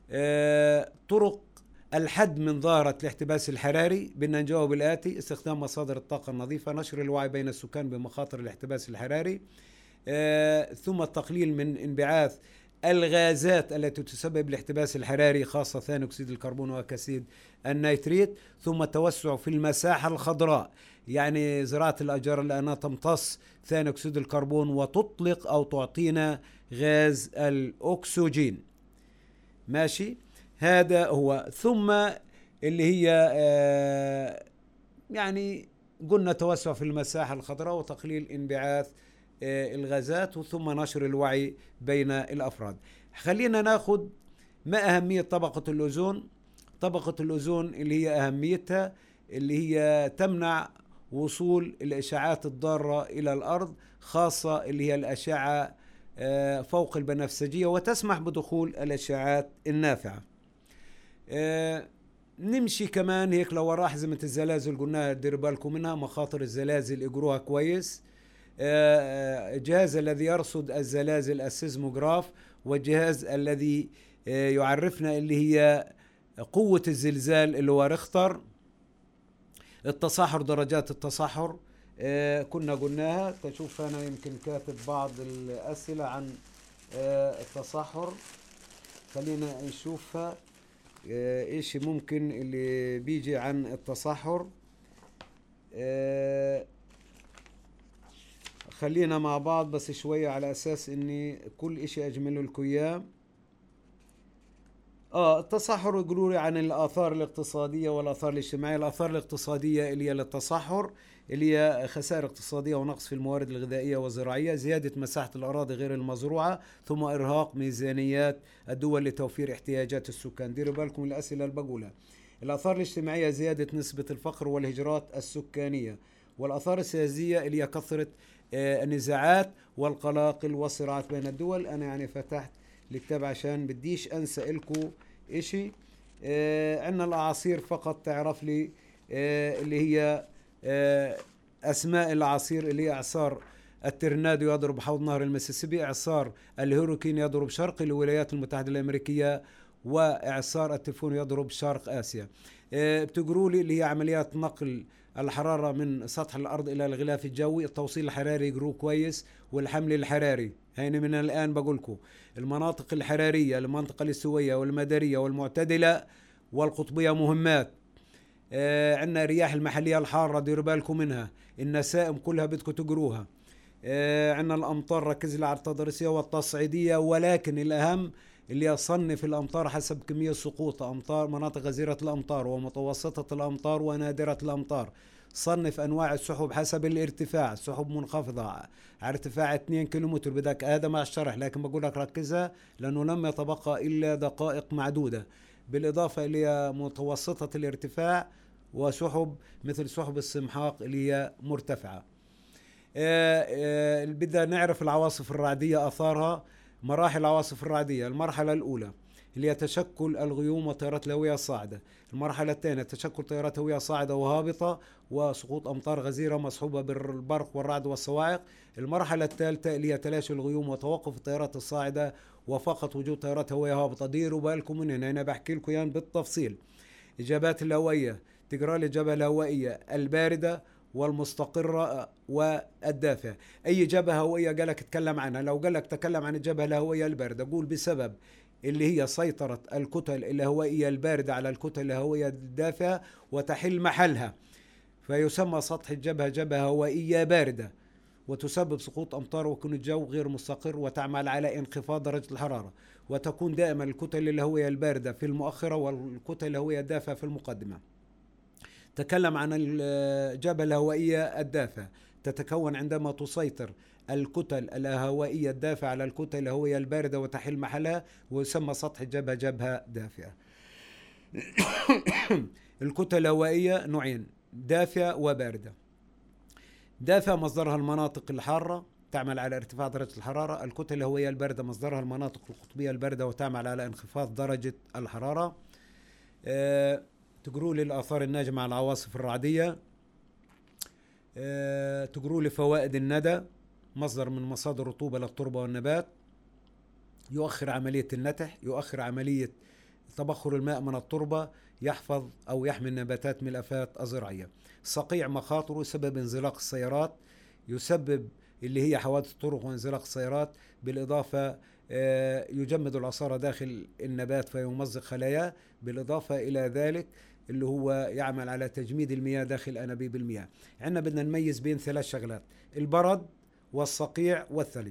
طرق الحد من ظاهرة الاحتباس الحراري، بدنا نجاوب الآتي: استخدام مصادر الطاقة النظيفة، نشر الوعي بين السكان بمخاطر الاحتباس الحراري، آه، ثم التقليل من انبعاث الغازات التي تسبب الاحتباس الحراري خاصة ثاني أكسيد الكربون وأكاسيد النيتريت، ثم التوسع في المساحة الخضراء، يعني زراعة الأشجار لأنها تمتص ثاني أكسيد الكربون وتطلق أو تعطينا غاز الأكسجين. ماشي، هذا هو. ثم اللي هي آه يعني قلنا توسع في المساحة الخضراء وتقليل انبعاث آه الغازات، ثم نشر الوعي بين الأفراد. خلينا ناخد ما أهمية طبقة الأوزون. طبقة الأوزون اللي هي أهميتها اللي هي تمنع وصول الإشعاعات الضارة إلى الأرض، خاصة اللي هي الأشعة آه فوق البنفسجية، وتسمح بدخول الأشعاعات النافعة. آه نمشي كمان هيك لو وراء حزمة الزلازل، قلناها دير بالكم منها، مخاطر الزلازل اقروها كويس. آه الجهاز الذي يرصد الزلازل السيزموغراف، والجهاز الذي آه يعرفنا اللي هي قوة الزلزال اللي هو ريختر. التصاحر، درجات التصاحر آه كنا قلناها. تشوف أنا يمكن كاتب بعض الأسئلة عن آه التصاحر، خلينا نشوفها. ايش ممكن اللي بيجي عن التصحر. اه خلينا مع بعض بس شوية على اساس اني كل اشي اجمله لكم اياه. اه التصحر يقولوا لي عن الاثار الاقتصادية والاثار الاجتماعية. الاثار الاقتصادية اللي هي للتصحر اللي هي خسائر اقتصادية ونقص في الموارد الغذائية والزراعية، زيادة مساحة الأراضي غير المزروعة، ثم إرهاق ميزانيات الدول لتوفير احتياجات السكان. ديروا بالكم الأسئلة اللي بقولها. الآثار الاجتماعية زيادة نسبة الفقر والهجرات السكانية. والآثار السياسية اللي هي كثرة آه النزاعات والقلاقل والصراعات بين الدول. أنا يعني فتحت الكتاب عشان بديش أنسى لكم إشي. آه عندنا الأعاصير فقط تعرف لي آه اللي هي أسماء الأعاصير اللي هي إعصار الترنادو يضرب حوض نهر المسيسيبي، إعصار الهوريكين يضرب شرق الولايات المتحدة الأمريكية، وإعصار التيفون يضرب شرق آسيا. بتقولوا لي اللي هي عمليات نقل الحرارة من سطح الأرض إلى الغلاف الجوي، التوصيل الحراري يقروه كويس، والحمل الحراري. هين من الآن بقولكم المناطق الحرارية، المنطقة الاستوائية والمدارية والمعتدلة والقطبية مهمات. آه عندنا الرياح المحلية الحارة ديروا بالكم منها. النسائم كلها بدكم تقروها. آه عندنا الأمطار ركز لها على التضاريسية والتصعيدية، ولكن الأهم اللي يصنف الأمطار حسب كمية سقوط أمطار، مناطق غزيرة الأمطار ومتوسطة الأمطار ونادرة الأمطار. صنف أنواع السحب حسب الارتفاع. سحب منخفضة على ارتفاع اثنين كيلومتر، بدك هذا مع الشرح لكن بقول لك ركزها لأنه لم يتبقى إلا دقائق معدودة. بالإضافة إلى متوسطة الارتفاع وسحب مثل سحب السمحاق اللي هي مرتفعة. بدنا نعرف العواصف الرعدية أثارها. مراحل العواصف الرعدية: المرحلة الأولى اللي هي تشكل الغيوم والتيارات الهوية الصاعدة. المرحلة الثانية تشكل تيارات هوية صاعدة وهابطة وسقوط أمطار غزيرة مصحوبة بالبرق والرعد والصواعق. المرحلة الثالثة اللي هي تلاشي الغيوم وتوقف التيارات الصاعدة وفقط وجود تيارات هوية هابطة. ديروا بالكم من هنا، أنا بحكي لكم يعني بالتفصيل. إجابات الهوائية تقرأ لي الإجابة الهوائية الباردة والمستقرة والدافئة. أي جبهة هوائية قالك تكلم عنها، لو قالك تكلم عن الجبهة الهوائية الباردة قول بسبب اللي هي سيطرة الكتل الهوائية الباردة على الكتل الهوائية الدافئة وتحل محلها، فيسمى سطح الجبهة جبهة هوائية باردة، وتسبب سقوط أمطار ويكون الجو غير مستقر وتعمل على انخفاض درجة الحرارة، وتكون دائما الكتل الهوائية الباردة في المؤخرة والكتل الهوائية الدافئة في المقدمة. تكلم عن الجبهة الهوائية الدافئة، تتكون عندما تسيطر الكتل الهوائية الدافئة على الكتل الهوائية الباردة وتحل محلها، ويسمى سطح الجبهة جبهة دافئة. الكتل الهوائية نوعين، دافئة وباردة. دافئة مصدرها المناطق الحارة تعمل على ارتفاع درجة الحرارة. الكتل الهوائية الباردة مصدرها المناطق القطبية الباردة وتعمل على انخفاض درجة الحرارة. أه تقروا لي الآثار الناجمة على العواصف الرعدية. أه تقروا لي فوائد الندى، مصدر من مصادر الرطوبة للتربة والنبات، يؤخر عملية النتح، يؤخر عملية تبخر الماء من التربة، يحفظ أو يحمي النباتات من الآفات الزراعية. صقيع مخاطره سبب انزلاق السيارات، يسبب اللي هي حوادث الطرق وانزلاق السيارات، بالإضافة يجمد العصارة داخل النبات فيمزق خلاياه، بالإضافة إلى ذلك اللي هو يعمل على تجميد المياه داخل أنابيب المياه. عندنا بدنا نميز بين ثلاث شغلات، البرد والصقيع والثلج.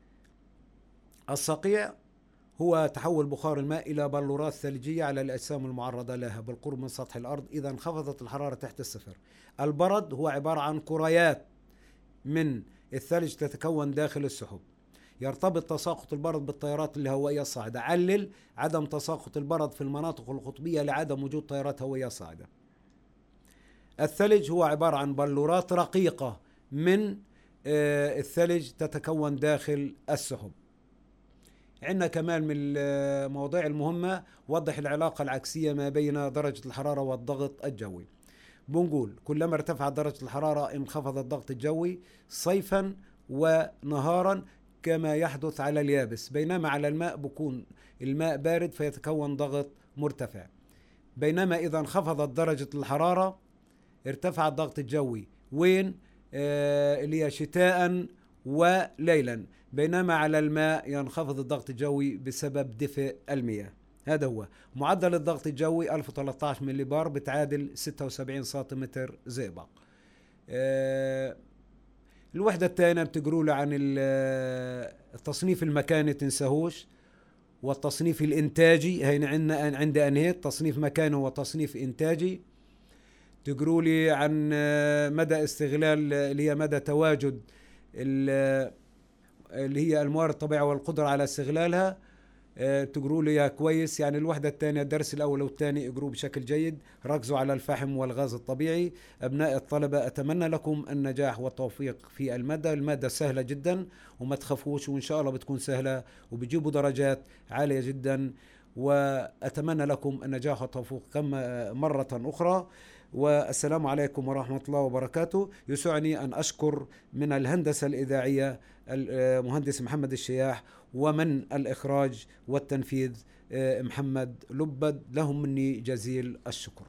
الصقيع هو تحول بخار الماء إلى بلورات ثلجية على الأجسام المعرضة لها بالقرب من سطح الأرض إذا انخفضت الحرارة تحت الصفر. البرد هو عبارة عن كريات من الثلج تتكون داخل السحب. يرتبط تساقط البرد بالتيارات الهوائية الصاعدة. علل عدم تساقط البرد في المناطق القطبية لعدم وجود تيارات هوائية صاعدة. الثلج هو عبارة عن بلورات رقيقة من الثلج تتكون داخل السحب. عندنا كمان من المواضيع المهمة وضح العلاقة العكسية ما بين درجة الحرارة والضغط الجوي. بنقول كلما ارتفعت درجة الحرارة انخفض الضغط الجوي صيفا ونهارا كما يحدث على اليابس، بينما على الماء بكون الماء بارد فيتكون ضغط مرتفع. بينما إذا انخفضت درجة الحرارة ارتفع الضغط الجوي وين؟ آه اللي هي شتاء وليلا، بينما على الماء ينخفض الضغط الجوي بسبب دفء المياه. هذا هو معدل الضغط الجوي ألف وثلاثة عشر ملي بار بتعادل ستة وسبعين سنتيمتر زئبق. أه الوحدة الثانية بتقروا له عن التصنيف المكاني تنساهوش، والتصنيف الإنتاجي هين عندنا عند أنهيت تصنيف مكاني وتصنيف إنتاجي. تقروا لي عن مدى استغلال اللي هي مدى تواجد اللي هي الموارد الطبيعية والقدرة على استغلالها. أه تقروا لي كويس، يعني الوحدة الثانية الدرس الأول والثاني اقروا بشكل جيد، ركزوا على الفحم والغاز الطبيعي. أبناء الطلبة أتمنى لكم النجاح والتوفيق في المادة. المادة سهلة جدا وما تخافوش، وإن شاء الله بتكون سهلة وبتجيبوا درجات عالية جدا، وأتمنى لكم النجاح والتوفيق كما مرة أخرى. والسلام عليكم ورحمة الله وبركاته. يسعني أن أشكر من الهندسة الإذاعية المهندس محمد الشياح، ومن الإخراج والتنفيذ محمد لبد، لهم مني جزيل الشكر.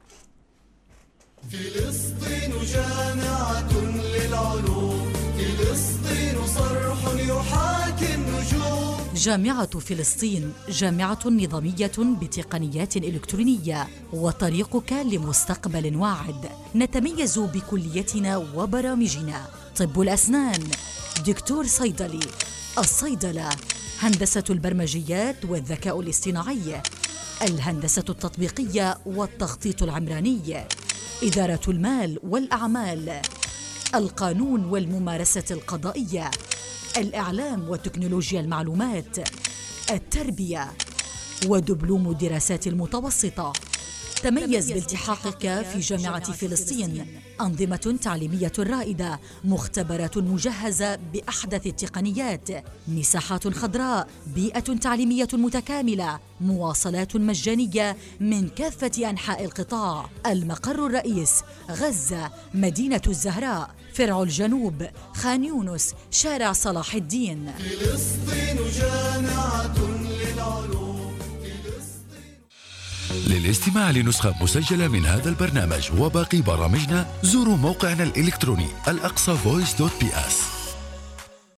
فلسطين جامعة للعلوم، فلسطين صرح يحاكي النجوم. جامعة فلسطين جامعة نظامية بتقنيات إلكترونية وطريقك لمستقبل واعد. نتميز بكليتنا وبرامجنا: طب الأسنان، دكتور صيدلي، الصيدلة، هندسة البرمجيات والذكاء الاصطناعي، الهندسة التطبيقية والتخطيط العمراني، إدارة المال والأعمال، القانون والممارسة القضائية، الإعلام وتكنولوجيا المعلومات، التربية ودبلوم الدراسات المتوسطة، تميز بالتحاقك في جامعة فلسطين، أنظمة تعليمية رائدة، مختبرات مجهزة بأحدث التقنيات، مساحات خضراء، بيئة تعليمية متكاملة، مواصلات مجانية من كافة أنحاء القطاع. المقر الرئيس غزة، مدينة الزهراء، فرع الجنوب، خان يونس، شارع صلاح الدين. فلسطين جامعة للعلوم. للاستماع لنسخة مسجلة من هذا البرنامج وباقي برامجنا زوروا موقعنا الإلكتروني الأقصى فويس دوت بي اس.